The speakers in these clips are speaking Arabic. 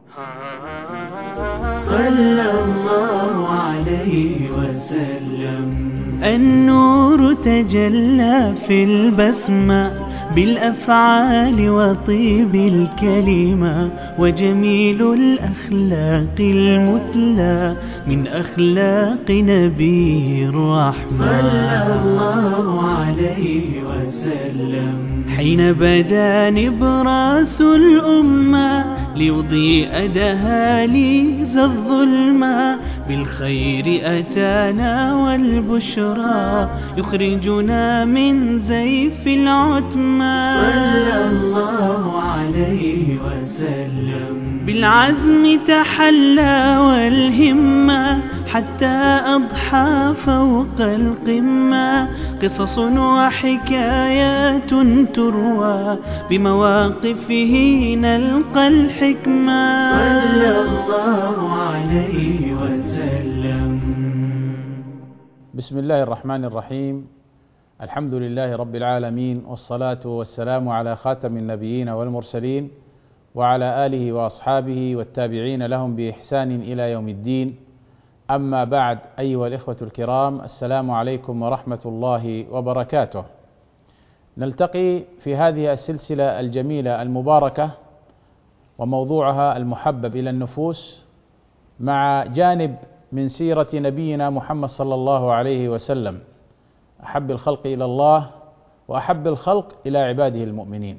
صلى الله عليه وسلم. النور تجلى في البسمة بالأفعال وطيب الكلمة وجميل الأخلاق المثلى من أخلاق نبي الرحمة صلى الله عليه وسلم. حين بدا نبراس الأمة ليضيء دهاليز الظلمة بالخير أتانا والبشرى يخرجنا من زيف العتمة صلى الله عليه وسلم. بالعزم تحلى والهمة حتى أضحى فوق القمة قصص وحكايات تروى بمواقفه نلقى الحكمة صلى الله عليه وسلم. بسم الله الرحمن الرحيم. الحمد لله رب العالمين، والصلاة والسلام على خاتم النبيين والمرسلين وعلى آله وأصحابه والتابعين لهم بإحسان إلى يوم الدين. أما بعد، أيها الإخوة الكرام، السلام عليكم ورحمة الله وبركاته. نلتقي في هذه السلسلة الجميلة المباركة وموضوعها المحبب إلى النفوس مع جانب من سيرة نبينا محمد صلى الله عليه وسلم، أحب الخلق إلى الله وأحب الخلق إلى عباده المؤمنين،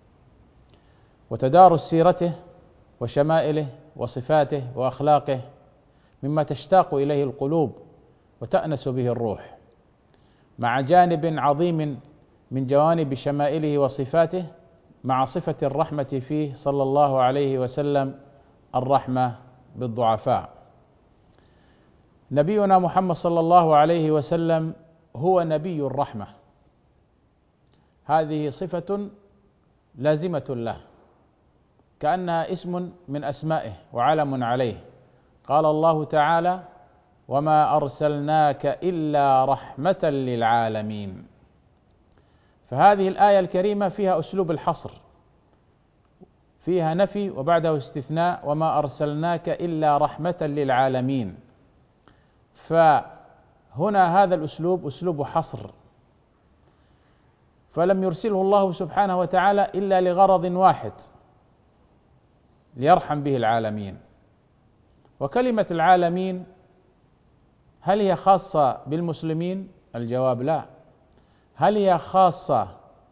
وتدارس سيرته وشمائله وصفاته وأخلاقه مما تشتاق إليه القلوب وتأنس به الروح، مع جانب عظيم من جوانب شمائله وصفاته مع صفة الرحمة فيه صلى الله عليه وسلم، الرحمة بالضعفاء. نبينا محمد صلى الله عليه وسلم هو نبي الرحمة، هذه صفة لازمة له كأنها اسم من أسمائه وعلم عليه. قال الله تعالى: وما أرسلناك إلا رحمة للعالمين. فهذه الآية الكريمة فيها أسلوب الحصر، فيها نفي وبعده استثناء، وما أرسلناك إلا رحمة للعالمين. فهنا هذا الأسلوب أسلوب حصر، فلم يرسله الله سبحانه وتعالى إلا لغرض واحد، ليرحم به العالمين. وكلمة العالمين هل هي خاصة بالمسلمين؟ الجواب لا. هل هي خاصة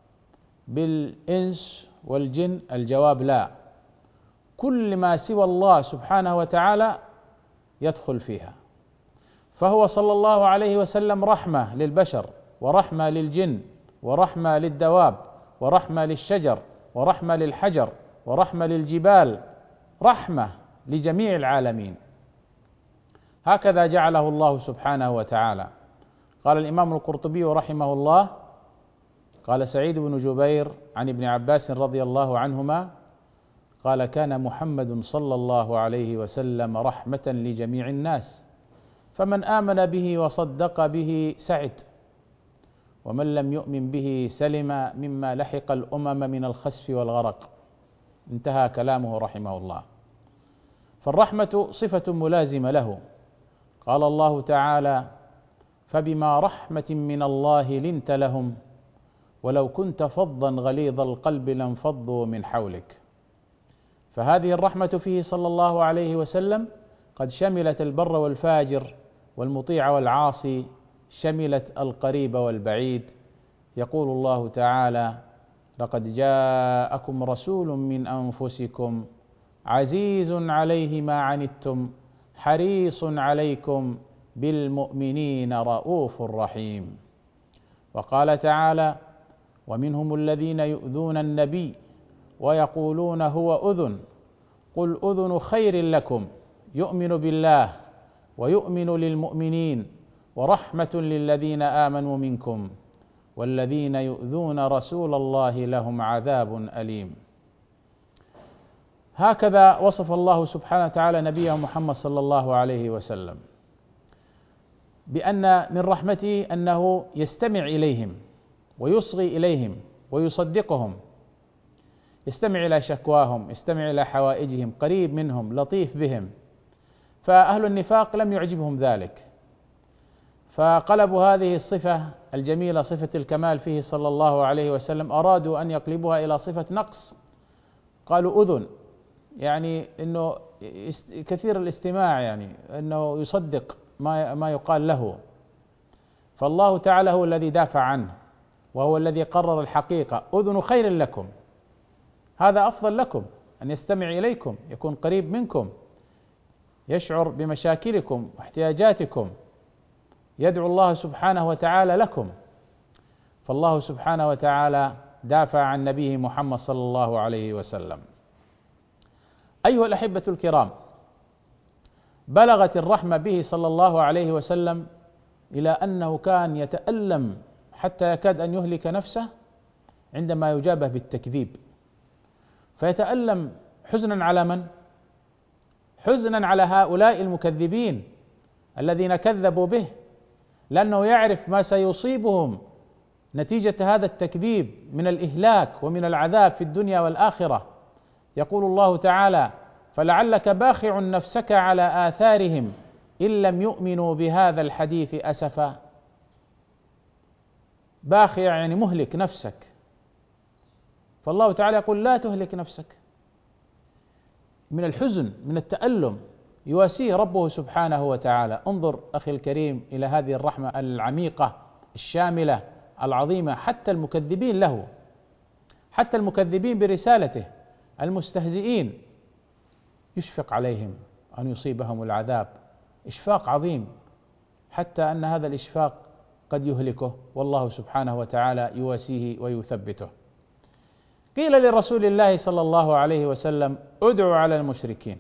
بالإنس والجن؟ الجواب لا. كل ما سوى الله سبحانه وتعالى يدخل فيها. فهو صلى الله عليه وسلم رحمة للبشر، ورحمة للجن، ورحمة للدواب، ورحمة للشجر، ورحمة للحجر، ورحمة للجبال، رحمة لجميع العالمين. هكذا جعله الله سبحانه وتعالى. قال الإمام القرطبي رحمه الله: قال سعيد بن جبير عن ابن عباس رضي الله عنهما قال: كان محمد صلى الله عليه وسلم رحمة لجميع الناس، فمن آمن به وصدق به سعد، ومن لم يؤمن به سلم مما لحق الأمم من الخسف والغرق. انتهى كلامه رحمه الله. فالرحمة صفة ملازمة له. قال الله تعالى: فبما رحمة من الله لنت لهم ولو كنت فظا غليظ القلب لانفضوا من حولك. فهذه الرحمة فيه صلى الله عليه وسلم قد شملت البر والفاجر والمطيع والعاصي، شملت القريب والبعيد. يقول الله تعالى: لقد جاءكم رسول من أنفسكم عزيز عليه ما عنتم حريص عليكم بالمؤمنين رؤوف رحيم. وقال تعالى: ومنهم الذين يؤذون النبي ويقولون هو أذن قل أذن خير لكم يؤمن بالله ويؤمن للمؤمنين ورحمة للذين آمنوا منكم والذين يؤذون رسول الله لهم عذاب أليم. هكذا وصف الله سبحانه وتعالى نبيه محمد صلى الله عليه وسلم، بأن من رحمته أنه يستمع إليهم ويصغي إليهم ويصدقهم، يستمع إلى شكواهم، يستمع إلى حوائجهم، قريب منهم، لطيف بهم. فأهل النفاق لم يعجبهم ذلك، فقلبوا هذه الصفة الجميلة صفة الكمال فيه صلى الله عليه وسلم، أرادوا أن يقلبوها إلى صفة نقص. قالوا أذن، يعني أنه كثير الاستماع، يعني أنه يصدق ما يقال له. فالله تعالى هو الذي دافع عنه، وهو الذي قرر الحقيقة: أذن خير لكم، هذا أفضل لكم، أن يستمع إليكم، يكون قريب منكم، يشعر بمشاكلكم واحتياجاتكم، يدعو الله سبحانه وتعالى لكم. فالله سبحانه وتعالى دافع عن نبيه محمد صلى الله عليه وسلم. أيها الأحبة الكرام، بلغت الرحمة به صلى الله عليه وسلم إلى أنه كان يتألم حتى يكاد أن يهلك نفسه عندما يجابه بالتكذيب، فيتألم حزنا على من؟ حزنا على هؤلاء المكذبين الذين كذبوا به، لأنه يعرف ما سيصيبهم نتيجة هذا التكذيب من الإهلاك ومن العذاب في الدنيا والآخرة. يقول الله تعالى: فلعلك باخع نفسك على آثارهم إن لم يؤمنوا بهذا الحديث أسفا. باخع يعني مهلك نفسك، فالله تعالى يقول: لا تهلك نفسك. من الحزن، من التألم، يواسيه ربه سبحانه وتعالى. انظر أخي الكريم إلى هذه الرحمة العميقة الشاملة العظيمة، حتى المكذبين له، حتى المكذبين برسالته، المستهزئين، يشفق عليهم أن يصيبهم العذاب إشفاق عظيم، حتى أن هذا الإشفاق قد يهلكه، والله سبحانه وتعالى يواسيه ويثبته. قيل لرسول الله صلى الله عليه وسلم: ادعوا على المشركين.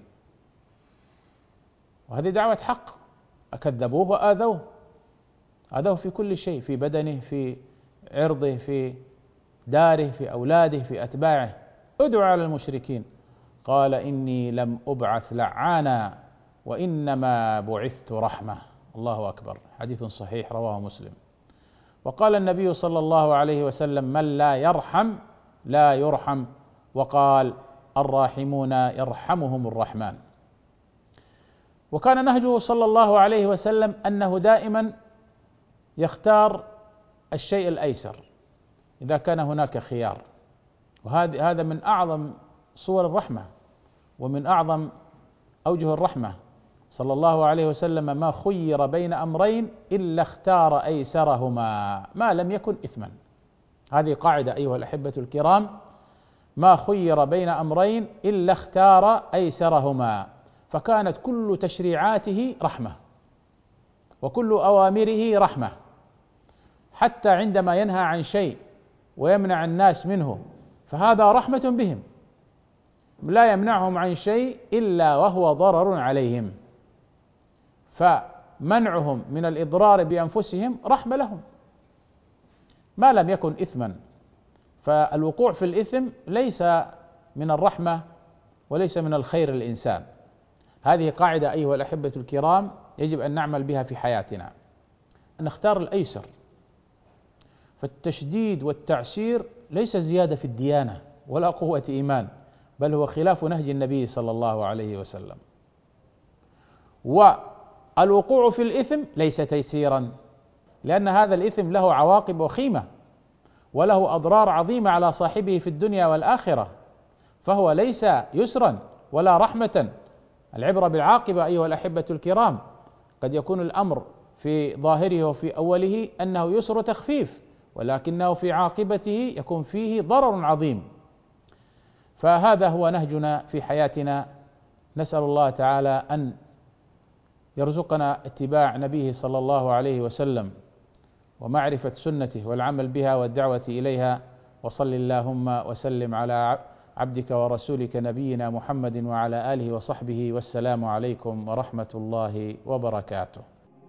وهذه دعوة حق، أكذبوه وآذوه، آذوه في كل شيء، في بدنه، في عرضه، في داره، في أولاده، في أتباعه. ادعوا على المشركين. قال: إني لم أبعث لعانا وإنما بعثت رحمة. الله أكبر، حديث صحيح رواه مسلم. وقال النبي صلى الله عليه وسلم: من لا يرحم لا يرحم. وقال: الراحمون يرحمهم الرحمن. وكان نهجه صلى الله عليه وسلم أنه دائما يختار الشيء الأيسر إذا كان هناك خيار، وهذا من أعظم صور الرحمة ومن أعظم أوجه الرحمة. صلى الله عليه وسلم ما خير بين أمرين إلا اختار أيسرهما ما لم يكن إثما. هذه قاعدة أيها الأحبة الكرام: ما خير بين أمرين إلا اختار أيسرهما. فكانت كل تشريعاته رحمة، وكل أوامره رحمة، حتى عندما ينهى عن شيء ويمنع الناس منه فهذا رحمة بهم، لا يمنعهم عن شيء إلا وهو ضرر عليهم، فمنعهم من الإضرار بأنفسهم رحمة لهم ما لم يكن إثما. فالوقوع في الإثم ليس من الرحمة وليس من الخير للإنسان. هذه قاعدة أيها الأحبة الكرام يجب أن نعمل بها في حياتنا، أن نختار الأيسر. فالتشديد والتعسير ليس زيادة في الديانة ولا قوة إيمان، بل هو خلاف نهج النبي صلى الله عليه وسلم. والوقوع في الإثم ليس تيسيرا، لأن هذا الإثم له عواقب وخيمة وله أضرار عظيمة على صاحبه في الدنيا والآخرة، فهو ليس يسرا ولا رحمة. العبرة بالعاقبة أيها الأحبة الكرام. قد يكون الأمر في ظاهره وفي أوله أنه يسر تخفيف، ولكنه في عاقبته يكون فيه ضرر عظيم. فهذا هو نهجنا في حياتنا. نسأل الله تعالى أن يرزقنا اتباع نبيه صلى الله عليه وسلم ومعرفة سنته والعمل بها والدعوة إليها. وصل اللهم وسلم على عبدك ورسولك نبينا محمد وعلى آله وصحبه، والسلام عليكم ورحمة الله وبركاته.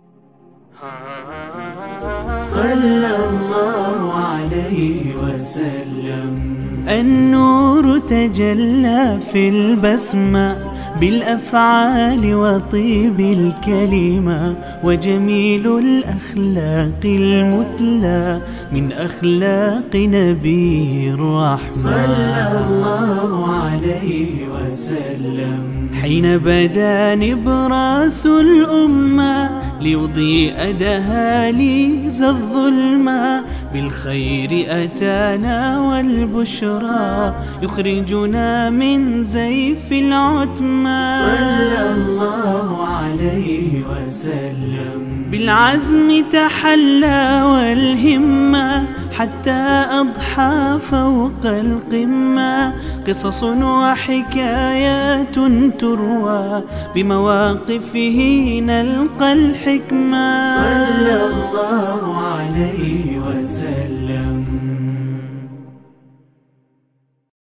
صلى الله عليه وسلم. النور تجلى في البسمة بالأفعال وطيب الكلمة وجميل الأخلاق المثلى من أخلاق نبي الرحمة صلى الله عليه وسلم. حين بدا نبراس الأمة ليضيء دهاليز الظلمة بالخير أتانا والبشرى يخرجنا من زيف العتمة صلى الله عليه وسلم. بالعزم تحلى والهمة حتى أضحى فوق القمة قصص وحكايات تروى بمواقفه نلقى الحكمة صلى الله عليه وسلم.